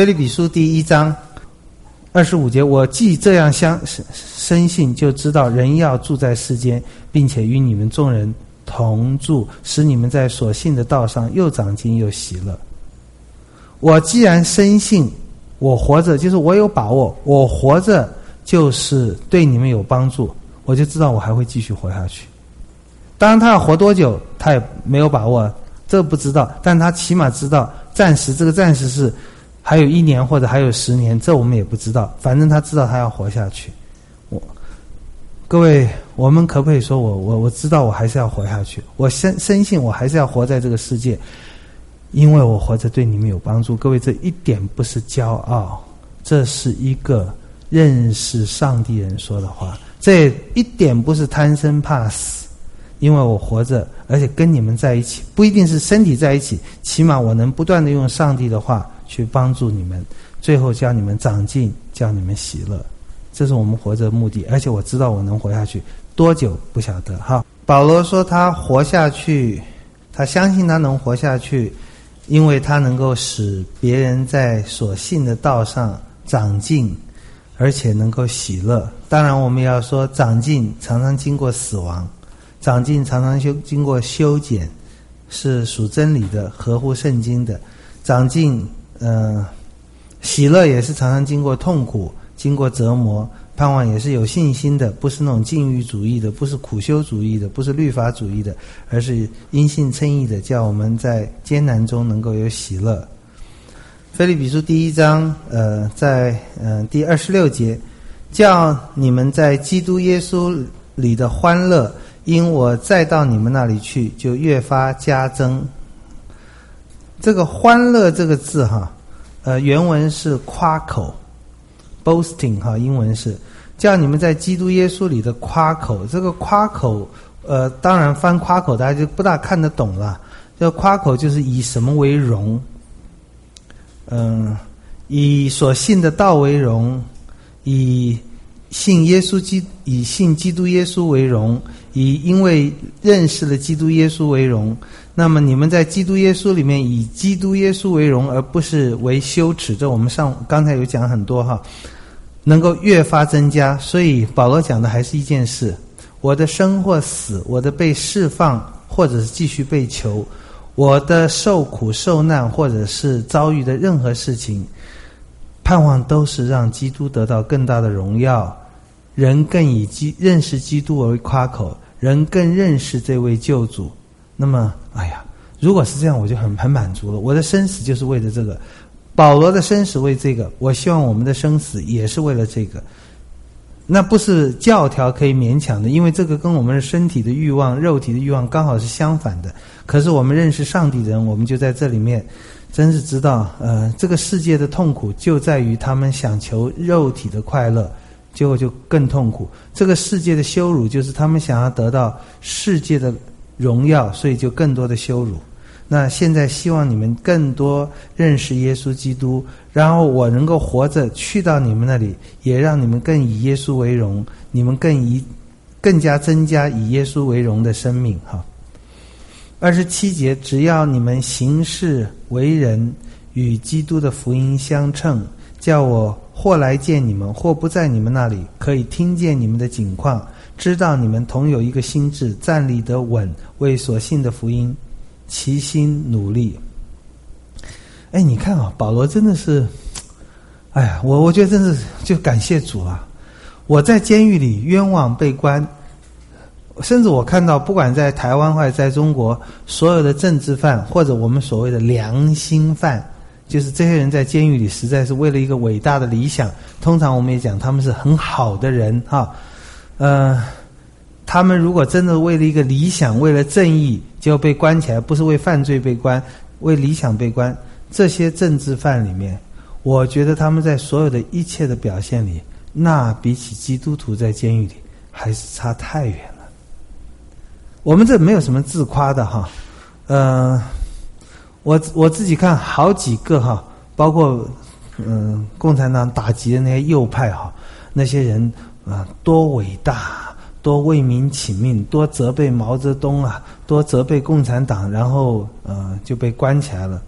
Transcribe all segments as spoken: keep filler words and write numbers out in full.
腓立比书第一章二十五节，我既这样相深信，就知道人要住在世间，并且与你们众人同住，使你们在所信的道上又长进又喜乐。我既然深信，我活着就是我有把握，我活着就是对你们有帮助，我就知道我还会继续活下去。当然他要活多久他也没有把握，这个不知道，但他起码知道暂时，这个暂时是还有一年或者还有十年，这我们也不知道，反正他知道他要活下去。我各位，我们可不可以说我我我知道我还是要活下去，我深深信我还是要活在这个世界，因为我活着对你们有帮助。各位，这一点不是骄傲，这是一个认识上帝人说的话，这一点不是贪生怕死，因为我活着，而且跟你们在一起，不一定是身体在一起，起码我能不断的用上帝的话去帮助你们，最后叫你们长进，叫你们喜乐。这是我们活着的目的，而且我知道我能活下去多久不晓得哈。保罗说他活下去，他相信他能活下去，因为他能够使别人在所信的道上长进，而且能够喜乐。当然我们要说长进常常经过死亡，长进常常修经过修剪，是属真理的，合乎圣经的。长进呃，喜乐也是常常经过痛苦，经过折磨。盼望也是有信心的，不是那种禁欲主义的，不是苦修主义的，不是律法主义的，而是因信称义的，叫我们在艰难中能够有喜乐。腓立比书第一章呃，在呃第二十六节，叫你们在基督耶稣里的欢乐，因我再到你们那里去，就越发加增。这个欢乐这个字哈，呃，原文是夸口 ，boasting 哈，英文是叫你们在基督耶稣里的夸口。这个夸口，呃，当然翻夸口大家就不大看得懂了。这个夸口就是以什么为荣？嗯、呃，以所信的道为荣，以信耶稣基以信基督耶稣为荣，以因为认识了基督耶稣为荣。那么你们在基督耶稣里面以基督耶稣为荣，而不是为羞耻。这我们上刚才有讲很多哈，能够越发增加。所以保罗讲的还是一件事：我的生或死，我的被释放或者是继续被囚，我的受苦受难或者是遭遇的任何事情，盼望都是让基督得到更大的荣耀，人更以基认识基督为夸口，人更认识这位救主。那么哎呀，如果是这样我就很很满足了。我的生死就是为了这个，保罗的生死为这个，我希望我们的生死也是为了这个。那不是教条可以勉强的，因为这个跟我们的身体的欲望、肉体的欲望刚好是相反的。可是我们认识上帝的人，我们就在这里面真是知道，呃，这个世界的痛苦就在于他们想求肉体的快乐，结果就更痛苦。这个世界的羞辱就是他们想要得到世界的荣耀，所以就更多的羞辱。那现在希望你们更多认识耶稣基督，然后我能够活着去到你们那里，也让你们更以耶稣为荣，你们更以更加增加以耶稣为荣的生命哈。二十七节，只要你们行事为人与基督的福音相称，叫我或来见你们，或不在你们那里，可以听见你们的景况，知道你们同有一个心志，站立得稳，为所信的福音齐心努力。哎，你看啊，保罗真的是，哎呀，我我觉得真是就感谢主啊！我在监狱里冤枉被关，甚至我看到不管在台湾或者在中国，所有的政治犯或者我们所谓的良心犯，就是这些人在监狱里实在是为了一个伟大的理想，通常我们也讲他们是很好的人哈，呃。他们如果真的为了一个理想，为了正义就被关起来，不是为犯罪被关，为理想被关，这些政治犯里面，我觉得他们在所有的一切的表现里，那比起基督徒在监狱里还是差太远了。我们这没有什么自夸的哈，呃，我我自己看好几个哈，包括嗯、呃、共产党打击的那些右派哈，那些人啊、呃、多伟大，多为民请命，多责备毛泽东啊，多责备共产党，然后呃就被关起来了。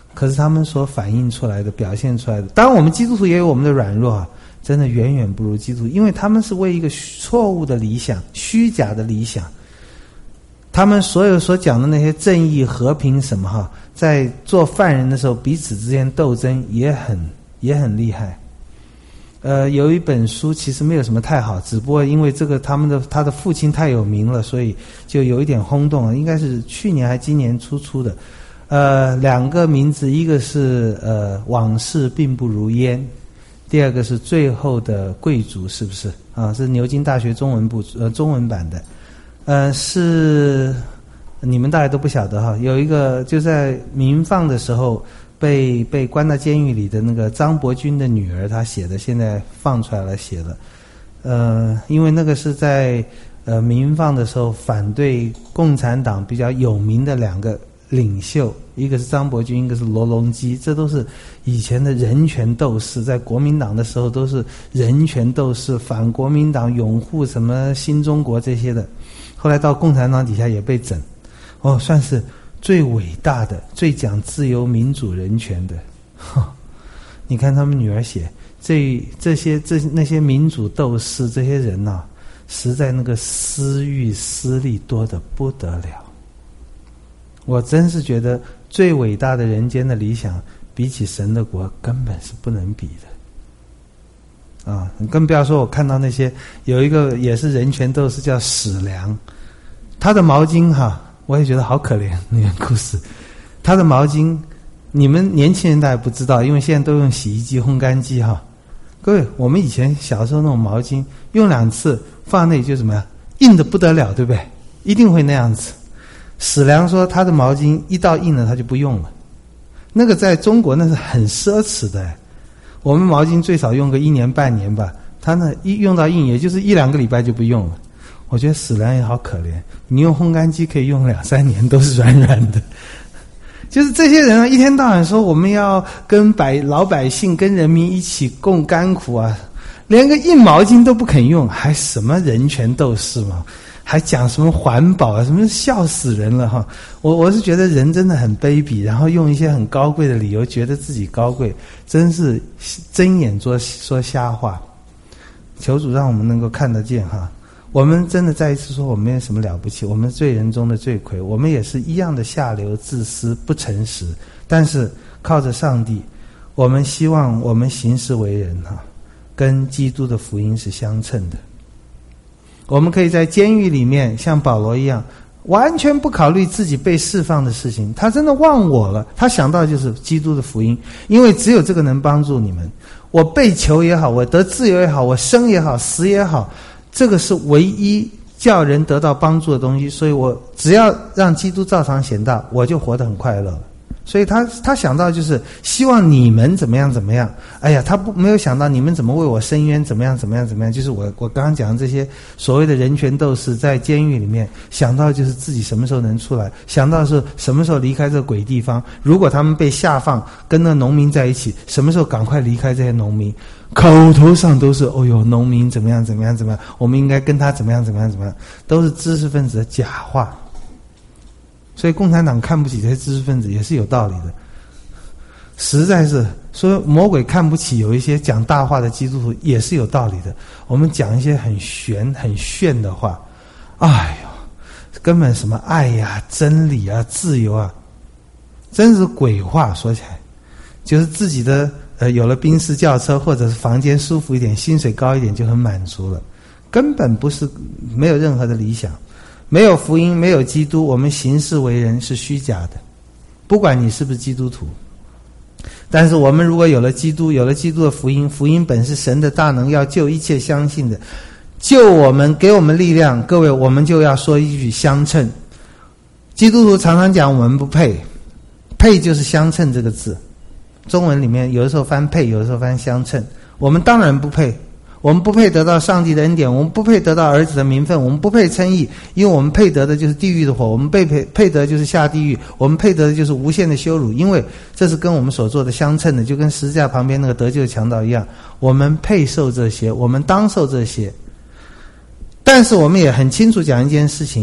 可是他们所反映出来的、表现出来的，当然我们基督徒也有我们的软弱啊，真的远远不如基督徒，因为他们是为一个错误的理想、虚假的理想，他们所有所讲的那些正义、和平什么哈，在做犯人的时候，彼此之间斗争也很也很厉害。呃，有一本书其实没有什么太好，只不过因为这个他们的他的父亲太有名了，所以就有一点轰动了。应该是去年还今年初出的。呃，两个名字，一个是呃往事并不如烟，第二个是最后的贵族，是不是啊？是牛津大学中文部呃中文版的。呃，是你们大家都不晓得哈，有一个就在民放的时候。被被关到监狱里的那个张伯钧的女儿，她写的，现在放出来了写了，呃，因为那个是在呃民放的时候反对共产党比较有名的两个领袖，一个是张伯钧，一个是罗隆基，这都是以前的人权斗士，在国民党的时候都是人权斗士，反国民党，拥护什么新中国这些的，后来到共产党底下也被整，哦，算是。最伟大的、最讲自由、民主、人权的，你看他们女儿写这这些这那些民主斗士这些人呐、啊，实在那个私欲私利多得不得了。我真是觉得最伟大的人间的理想，比起神的国根本是不能比的。啊，你更不要说我看到那些有一个也是人权斗士叫史良，他的毛巾哈。我也觉得好可怜那个故事，他的毛巾，你们年轻人大概不知道，因为现在都用洗衣机、烘干机哈。各位，我们以前小时候那种毛巾，用两次放那里就怎么样，硬的不得了，对不对？一定会那样子。史良说他的毛巾一到硬了他就不用了，那个在中国那是很奢侈的。我们毛巾最少用个一年半年吧，他那一用到硬，也就是一两个礼拜就不用了。我觉得史良也好可怜，你用烘干机可以用两三年都是软软的。就是这些人啊，一天到晚说我们要跟百老百姓、跟人民一起共甘苦啊，连个硬毛巾都不肯用，还什么人权斗士嘛？还讲什么环保啊？什么笑死人了哈！我我是觉得人真的很卑鄙，然后用一些很高贵的理由，觉得自己高贵，真是睁眼说说瞎话。求主让我们能够看得见哈。我们真的再一次说，我们没有什么了不起，我们是罪人中的罪魁，我们也是一样的下流、自私、不诚实。但是靠着上帝，我们希望我们行事为人哈、啊，跟基督的福音是相称的。我们可以在监狱里面像保罗一样，完全不考虑自己被释放的事情，他真的忘我了，他想到就是基督的福音，因为只有这个能帮助你们。我被囚也好，我得自由也好，我生也好，死也好。这个是唯一叫人得到帮助的东西，所以我只要让基督照常显大，我就活得很快乐了。所以他他想到就是希望你们怎么样怎么样，哎呀，他不没有想到你们怎么为我伸冤，怎么样怎么样怎么样。就是我我刚刚讲的这些所谓的人权斗士在监狱里面想到就是自己什么时候能出来，想到是什么时候离开这个鬼地方。如果他们被下放跟那农民在一起，什么时候赶快离开这些农民。口头上都是哦哟，农民怎么样怎么样怎么样，我们应该跟他怎么样怎么样怎么样，都是知识分子的假话。所以共产党看不起这些知识分子也是有道理的，实在是说魔鬼看不起有一些讲大话的基督徒也是有道理的。我们讲一些很玄很炫的话，哎呦，根本什么爱呀、真理啊、自由啊，真是鬼话。说起来就是自己的呃，有了宾士轿车或者是房间舒服一点，薪水高一点就很满足了，根本不是，没有任何的理想，没有福音，没有基督，我们行事为人是虚假的，不管你是不是基督徒。但是我们如果有了基督，有了基督的福音，福音本是神的大能，要救一切相信的，救我们，给我们力量。各位，我们就要说一句相称。基督徒常常讲我们不配，配就是相称这个字。中文里面有的时候翻配，有的时候翻相称。我们当然不配，我们不配得到上帝的恩典，我们不配得到儿子的名分，我们不配称义，因为我们配得的就是地狱的火，我们被配配得就是下地狱，我们配得的就是无限的羞辱，因为这是跟我们所做的相称的，就跟十字架旁边那个得救的强盗一样，我们配受这些，我们当受这些。但是我们也很清楚讲一件事情，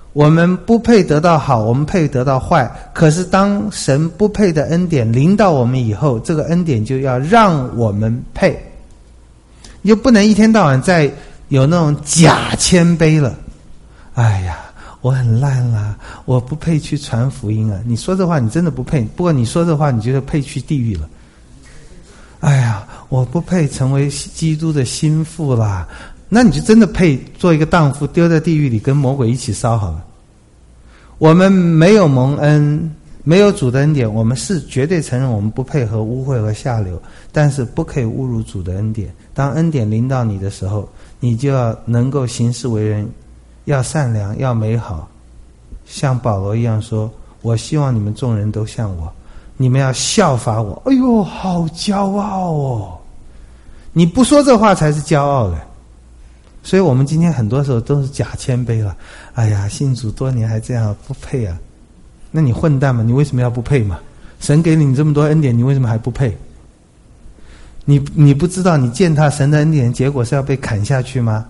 我们不配得到好，我们配得到坏。可是当神不配的恩典临到我们以后，这个恩典就要让我们配。你就不能一天到晚在有那种假谦卑了。哎呀，我很烂啦，我不配去传福音啊！你说这话你真的不配，不过你说这话你觉得配去地狱了。哎呀，我不配成为基督的心腹啦，那你就真的配做一个荡妇，丢在地狱里跟魔鬼一起烧好了。我们没有蒙恩，没有主的恩典，我们是绝对承认我们不配和污秽和下流，但是不可以侮辱主的恩典。当恩典临到你的时候，你就要能够行事为人，要善良，要美好，像保罗一样说，我希望你们众人都像我，你们要效法我。哎呦，好骄傲哦！你不说这话才是骄傲的。所以我们今天很多时候都是假谦卑了。哎呀，信主多年还这样，不配啊！那你混蛋嘛，你为什么要不配嘛？神给你这么多恩典，你为什么还不配？你你不知道你践踏神的恩典，结果是要被砍下去吗？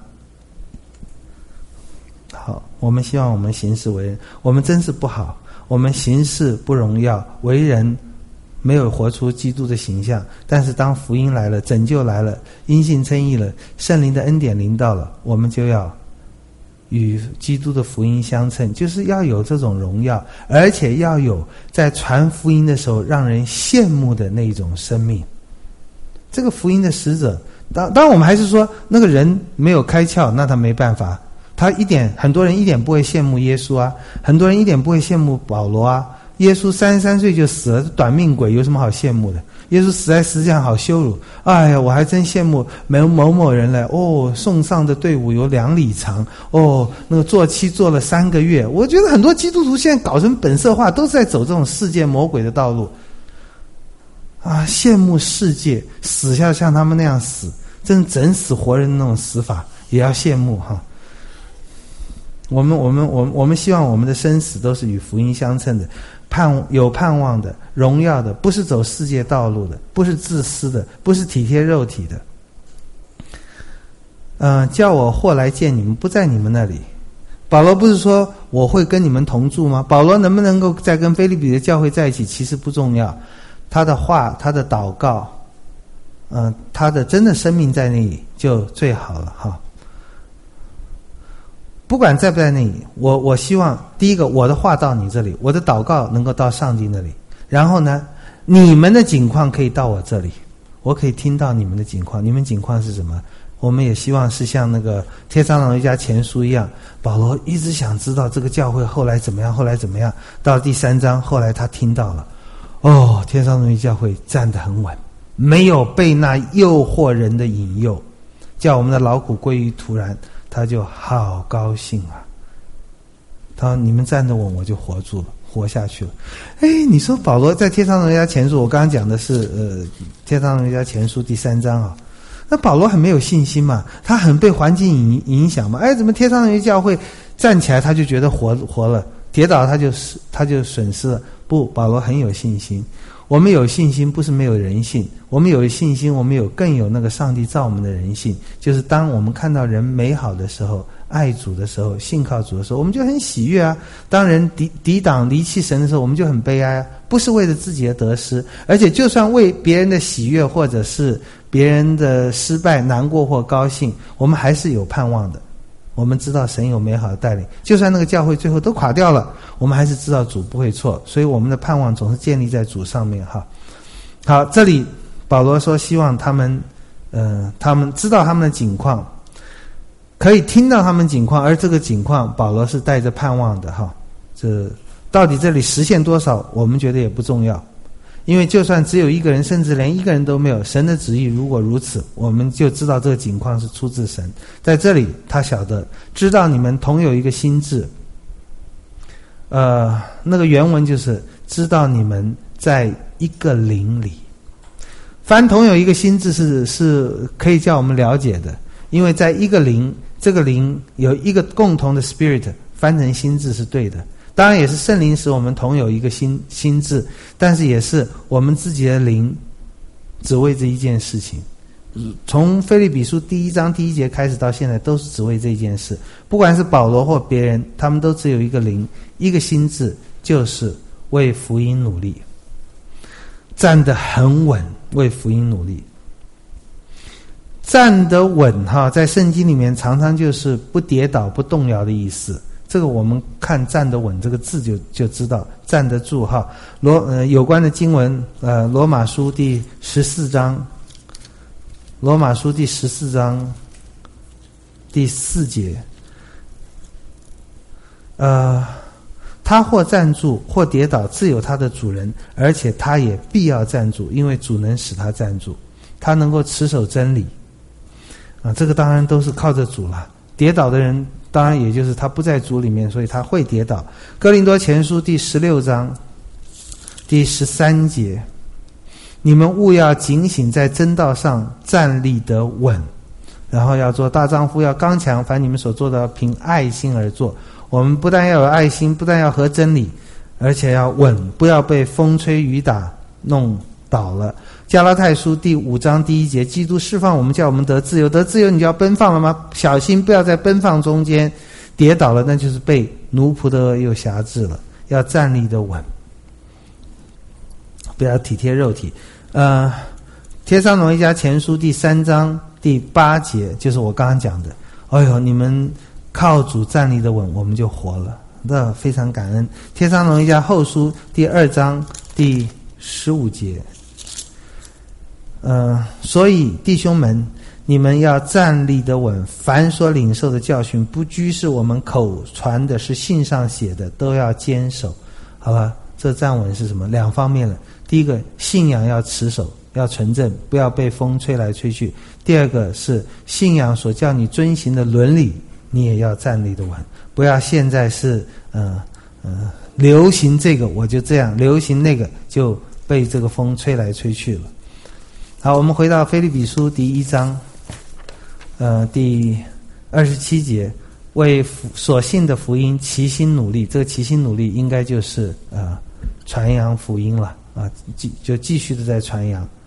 好，我们希望我们行事为人，我们真是不好，我们行事不荣耀，为人没有活出基督的形象。但是当福音来了，拯救来了，因信称义了，圣灵的恩典临到了，我们就要与基督的福音相称，就是要有这种荣耀，而且要有在传福音的时候让人羡慕的那种生命。这个福音的使者，当当然我们还是说那个人没有开窍，那他没办法，他一点很多人一点不会羡慕耶稣啊，很多人一点不会羡慕保罗啊。耶稣三十三岁就死了，短命鬼有什么好羡慕的？耶稣死在十字架好羞辱，哎呀，我还真羡慕某某某人嘞。哦，送上的队伍有两里长，哦，那个做期做了三个月。我觉得很多基督徒现在搞成本色化，都是在走这种世界魔鬼的道路啊！羡慕世界死下像他们那样死，真整死活人那种死法也要羡慕哈。我们我们我们我们希望我们的生死都是与福音相称的，盼有盼望的，荣耀的，不是走世界道路的，不是自私的，不是体贴肉体的。嗯、呃，叫我或来见你们，不在你们那里。保罗不是说我会跟你们同住吗？保罗能不能够再跟腓立比的教会在一起，其实不重要。他的话，他的祷告，嗯、呃，他的真的生命在那里就最好了哈。不管在不在那里，我我希望第一个，我的话到你这里，我的祷告能够到上帝那里，然后呢，你们的景况可以到我这里，我可以听到你们的景况。你们景况是什么？我们也希望是像那个帖撒罗尼迦前书一样，保罗一直想知道这个教会后来怎么样，后来怎么样。到了第三章，后来他听到了，哦，帖撒罗尼迦教会站得很稳，没有被那诱惑人的引诱，叫我们的劳苦归于突然。他就好高兴啊！他说：“你们站得稳，我就活住了，活下去了。”哎，你说保罗在帖撒罗尼迦前书，我刚刚讲的是呃帖撒罗尼迦前书第三章啊。那保罗很没有信心嘛，他很被环境影影响嘛。哎，怎么帖撒罗尼迦教会站起来他就觉得活活了，跌倒他就他就损失了？不，保罗很有信心。我们有信心不是没有人性，我们有信心，我们有更有那个上帝造我们的人性，就是当我们看到人美好的时候，爱主的时候，信靠主的时候，我们就很喜悦啊。当人抵抵挡离弃神的时候，我们就很悲哀啊。不是为了自己的得失，而且就算为别人的喜悦或者是别人的失败难过或高兴，我们还是有盼望的。我们知道神有美好的带领，就算那个教会最后都垮掉了，我们还是知道主不会错，所以我们的盼望总是建立在主上面哈。好，这里保罗说希望他们呃，他们知道他们的景况，可以听到他们景况，而这个景况保罗是带着盼望的哈。这到底这里实现多少，我们觉得也不重要，因为就算只有一个人，甚至连一个人都没有，神的旨意如果如此，我们就知道这个景况是出自神。在这里他晓得知道你们同有一个心志，呃，那个原文就是知道你们在一个灵里。凡同有一个心志是是可以叫我们了解的，因为在一个灵，这个灵有一个共同的 spirit， 翻成心志是对的。当然也是圣灵使我们同有一个心心志，但是也是我们自己的灵只为这一件事情， 从腓立比书第一章第一节开始到现在，都是只为这件事。不管是保罗或别人，他们都只有一个灵，一个心志，就是为福音努力，站得很稳，为福音努力。站得稳哈，在圣经里面常常就是不跌倒、不动摇的意思。这个我们看站得稳这个字就就知道站得住哈。罗呃有关的经文呃罗马书第十四章，罗马书第十四章第四节，呃，他或站住或跌倒，自有他的主人，而且他也必要站住，因为主能使他站住，他能够持守真理。啊，这个当然都是靠着主了。跌倒的人，当然也就是他不在主里面，所以他会跌倒。哥林多前书第十六章第十三节，你们务要警醒，在真道上站立得稳，然后要做大丈夫，要刚强，凡你们所做的凭爱心而做。我们不但要有爱心，不但要合真理，而且要稳，不要被风吹雨打弄倒了。加拉太书第五章第一节，基督释放我们，叫我们得自由，得自由你就要奔放了吗？小心不要在奔放中间跌倒了，那就是被奴仆的恶又辖制了。要站立的稳，不要体贴肉体。呃，帖撒罗尼迦前书第三章第八节，就是我刚刚讲的，哎呦，你们靠主站立的稳，我们就活了，那非常感恩。帖撒罗尼迦后书第二章第十五节，呃，所以弟兄们，你们要站立得稳，凡所领受的教训，不拘是我们口传的，是信上写的，都要坚守，好吧？这站稳是什么？两方面了。第一个，信仰要持守，要纯正，不要被风吹来吹去。第二个是信仰所叫你遵行的伦理，你也要站立得稳，不要现在是呃呃流行这个我就这样，流行那个就被这个风吹来吹去了。好，我们回到腓立比书第一章，呃，第二十七节，为所信的福音齐心努力。这个齐心努力应该就是呃传扬福音了啊，继就继续的在传扬。